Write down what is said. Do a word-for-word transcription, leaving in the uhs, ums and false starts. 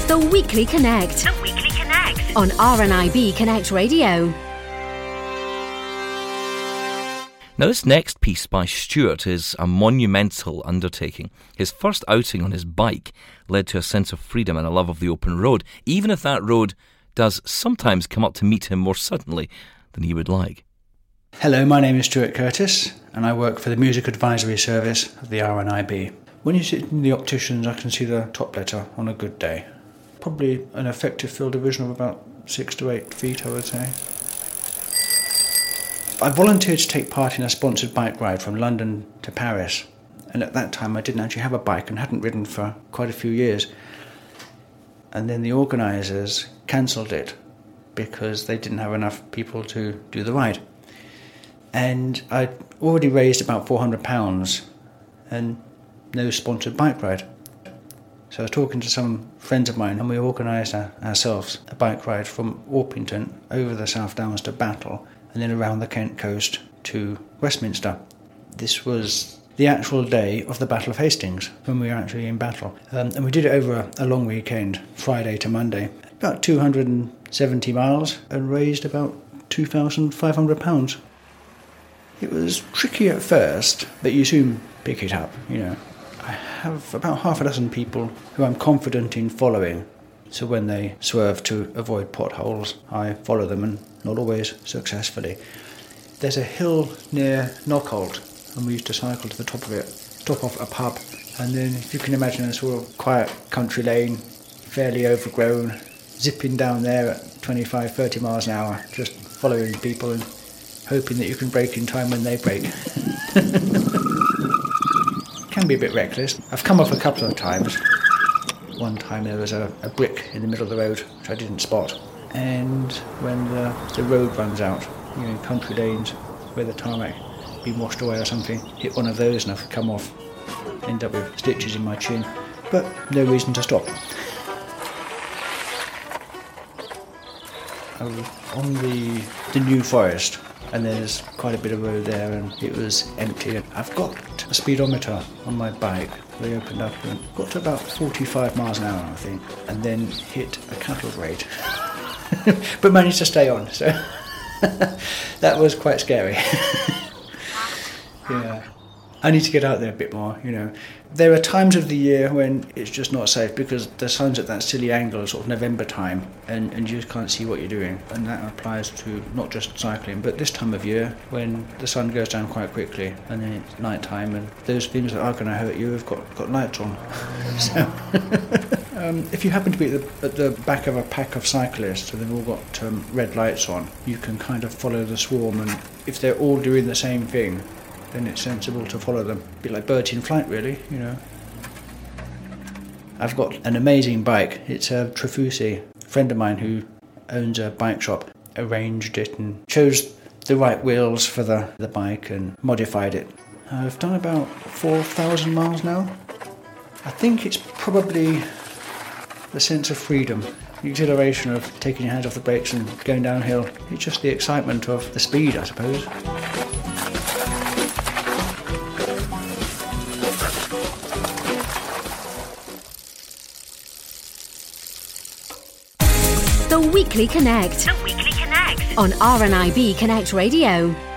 The Weekly Connect. The Weekly Connect. On R N I B Connect Radio. Now, this next piece by Stuart is a monumental undertaking. His first outing on his bike led to a sense of freedom and a love of the open road, even if that road does sometimes come up to meet him more suddenly than he would like. Hello, my name is Stuart Curtis, and I work for the Music Advisory Service of the R N I B. When you sit in the opticians, I can see the top letter on a good day. Probably an effective field of vision of about six to eight feet, I would say. I volunteered to take part in a sponsored bike ride from London to Paris, and at that time I didn't actually have a bike and hadn't ridden for quite a few years. And then the organisers cancelled it because they didn't have enough people to do the ride. And I'd already raised about four hundred pounds and no sponsored bike ride. So I was talking to some friends of mine, and we organised our, ourselves a bike ride from Orpington over the South Downs to Battle, and then around the Kent coast to Westminster. This was the actual day of the Battle of Hastings, when we were actually in battle. Um, and we did it over a, a long weekend, Friday to Monday. About two hundred seventy miles, and raised about two thousand five hundred pounds. It was tricky at first, but you soon pick it up, you know. I have about half a dozen people who I'm confident in following. So when they swerve to avoid potholes, I follow them, and not always successfully. There's a hill near Knockholt, and we used to cycle to the top of it, top off a pub. And then, if you can imagine, a sort of quiet country lane, fairly overgrown, zipping down there at twenty-five, thirty miles an hour, just following people and hoping that you can brake in time when they brake. Can be a bit reckless. I've come off a couple of times. One time there was a, a brick in the middle of the road, which I didn't spot. And when the, the road runs out, you know, country lanes where the tarmac been washed away or something, hit one of those and I've come off, end up with stitches in my chin. But no reason to stop. I was on the, the New Forest, and there's quite a bit of road there, and it was empty. I've got a speedometer on my bike. They opened up and got to about forty-five miles an hour, I think, and then hit a cattle grade. But managed to stay on, so that was quite scary. Yeah. I need to get out there a bit more, you know. There are times of the year when it's just not safe because the sun's at that silly angle, sort of November time, and, and you just can't see what you're doing. And that applies to not just cycling, but this time of year when the sun goes down quite quickly and then it's night time, and those things that are going to hurt you have got, got lights on. So, um, if you happen to be at the, at the back of a pack of cyclists and they've all got um, red lights on, you can kind of follow the swarm, and if they're all doing the same thing, then it's sensible to follow them. A bit like birds in flight, really, you know. I've got an amazing bike. It's a Trefusi. A friend of mine who owns a bike shop arranged it and chose the right wheels for the, the bike and modified it. I've done about four thousand miles now. I think it's probably the sense of freedom, the exhilaration of taking your hands off the brakes and going downhill. It's just the excitement of the speed, I suppose. The Weekly Connect. The Weekly Connect. On R N I B Connect Radio.